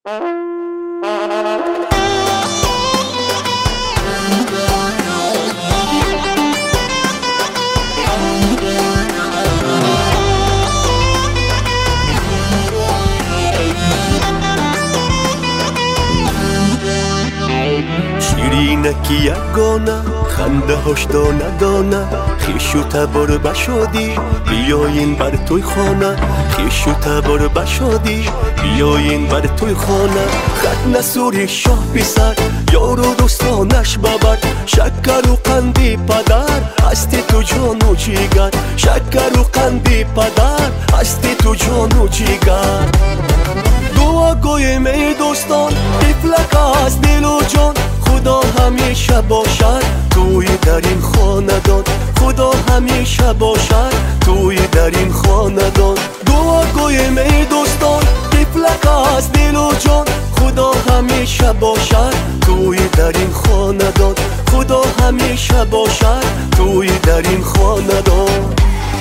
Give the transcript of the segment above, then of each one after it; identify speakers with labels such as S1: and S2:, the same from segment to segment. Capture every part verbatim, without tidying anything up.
S1: شیرینکی یگانه خنده هاش دانه دانه خیش و تبار بشادی بیاین بر توی خانه خیش و تبار بشادی بیاین بر توی خانه خط نسوری شاه پسر یار و دوستانش ببر شکر و قندی پدر هستی تو جان و جیگر شکر و قندی پدر هستی تو جان و جیگر دعا گویم ای دوستان طفلک از دل و جان خدا همیشه باشد توی در این خاندان خدا همیشه باشد توی در این خاندان دعا گویم ای دوستان طفلک از دل و جان خدا همیشه باشد توی در این خاندان خدا همیشه باشد توی در این خاندان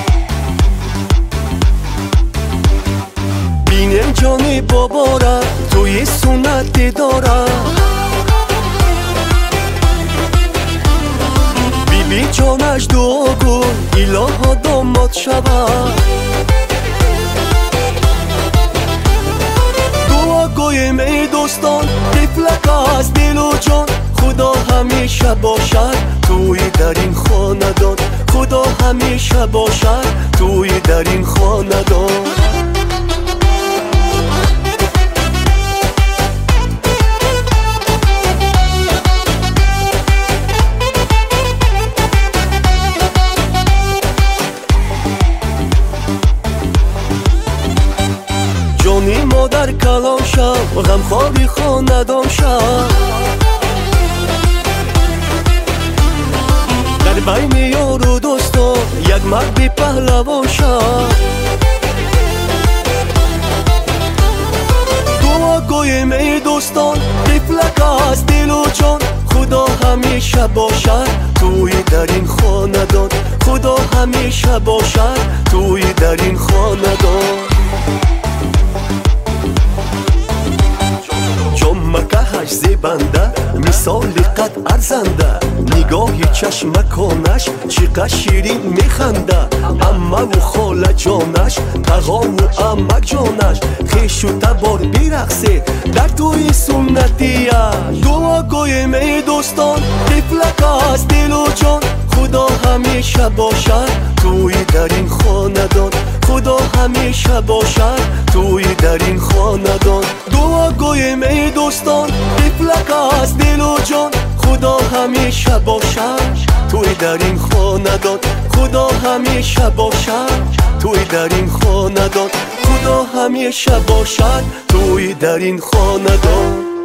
S1: بینم جان بابا را توی سنت داره بی جانش دعا گو الها داماد شود دعا گویم ای دوستان طفلک از دل و جان خدا همیشه باشد توی در این خاندان خدا همیشه باشد توی در این خاندان جانی مادر کلام شد غمخواری خاندان شد در بین یار و دوستان یک مرد پهلوان شد دعا گویم ای دوستان طفلک از دل و جان خدا همیشه باشد توی در این خاندان خدا همیشه باشد توی در این خاندان مکهش زیبنده مثال قد ارزنده نگاه چشمکانش چقدر شیرین میخنده امه و خاله جانش تقا و امک جانش خیش و تبار بیرقصه در توی سنتیه دعا گویم ای دوستان طفلک از دل و جان خدا همیشه باشد توی در این خاندان خدا همیشه باشد توی در این خاندان دعا گویم ای دوستان طفلک از دل و جان خدا همیشه باشد توی در این خاندان خدا همیشه باشد توی در این خاندان خدا همیشه باشد توی در این خاندان